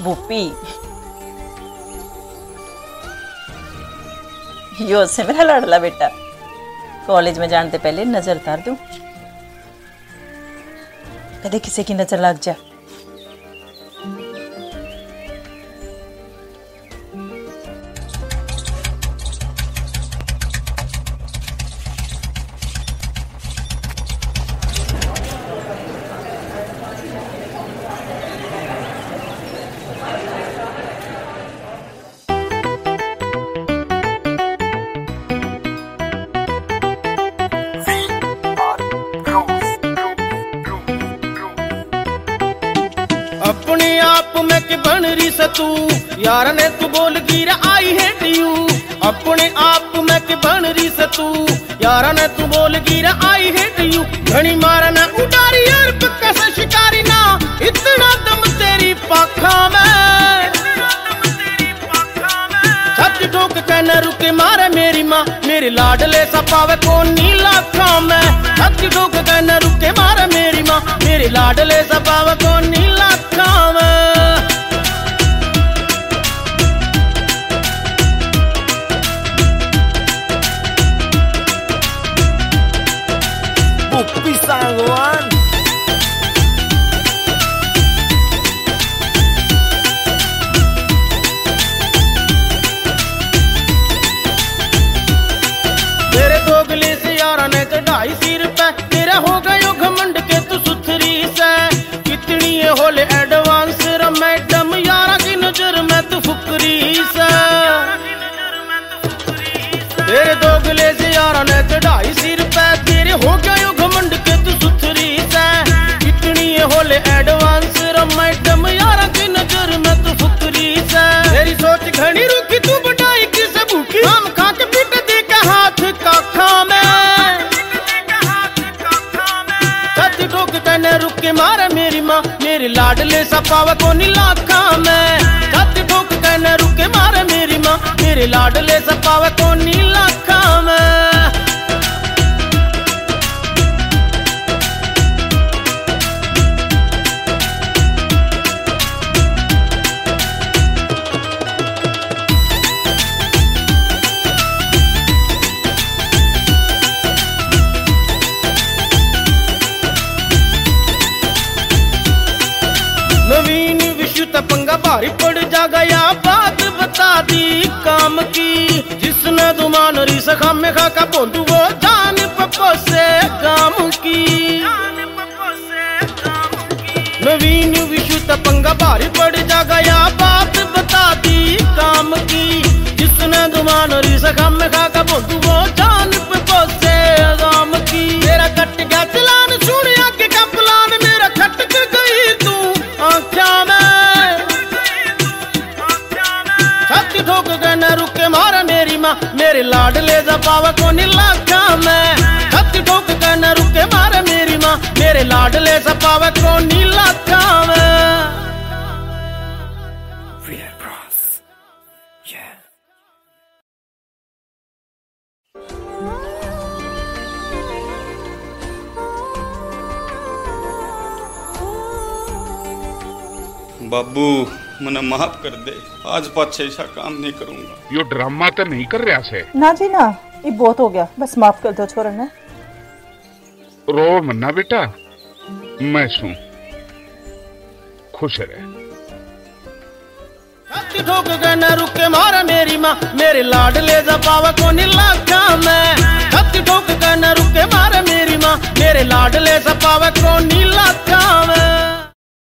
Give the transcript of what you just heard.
भूपी, यो से मेरा लाडला बेटा। कॉलेज में जाने पहले नजर उतार दूं, कदे किसी की नजर लग जा। अपने आप में के बन रही सतू यार ने तू बोल गिर आई हेट यू। अपने आप में के बन रही सतू यार ने तू बोल गिर आई हेट यू। घनी मारना उडारी यार पक्का सा शिकारी ना, इतना दम तेरी पाखा में। छत ठोक के न रुके मारे मेरी माँ, मेरे लाडले सा पावे कौन नीला खाम में। छत ठोक के न रुके मारे मेरी माँ, मेरे लाडले सा पावे कौन नीला खाम में। Bupi Sangwan मेरे दोगले से यारा ने चढ़ाई सिर पे, तेरा हो गयो घमंड के तू सुथरी से। कितनी ये होले एडवांस रा मैडम यारा की नजर में तू फुकरी से। तेरे दोगले से यारा ने चढ़ाई सिर पे, तेरे हो गयो घमंड के तू सुथरी से। कितनी ये होले एडवांस रा मैडम यारा की नजर में तू फुकरी से। तेरी सोच घनी रुकी तू बढ़ाई किस भूखी, हम खा के पीट दे के हाथ का खामे। छत ठोक के न रुक के मारे मेरी माँ, मेरे लाडले सा पावा को नीलाखा में। छत ठोक के न रुक के मारे मेरी माँ, मेरे लाडले सा पावा को नीलाखा में। नवीन विश्व तपंगा भारी पड़ जा गया, बात बता दी काम की। जिसने दुमान री सखा में खा का बोंदू वो जान पप्पो से काम की। नवीन विश्व तपंगा भारी पड़ जा गया, बात बता दी काम की। जिसने दुमान री सखा में खा का बोंदू वो जान पप्पो से काम की। तेरा कट गया चलान सुन आगे का प्लान, मेरा खटक गई तू आँखा में। छत ठोक के न रुके मारा मेरी माँ, मेरे लाडले जपावा को नीलाखा में। छत ठोक के न रुके मारा मेरी माँ, मेरे लाडले जपावा को नीलाखा में। Real Bros. Yeah. बाबू मने माफ कर दे, आज पाछे ऐसा काम नहीं करूंगा। यो ड्रामा तो नहीं कर रहा से ना जी ना, ये बहुत हो गया, बस माफ कर दो छोरा ने। रो मन्ना बेटा, मैं सू खुश रहे। छत ठोक के न रुके मारा मेरी माँ, मेरे लाडले जपावा को नीलाखा में। छत ठोक के न रुके मारा मेरी माँ, मेरे लाडले जपावा को नीलाखा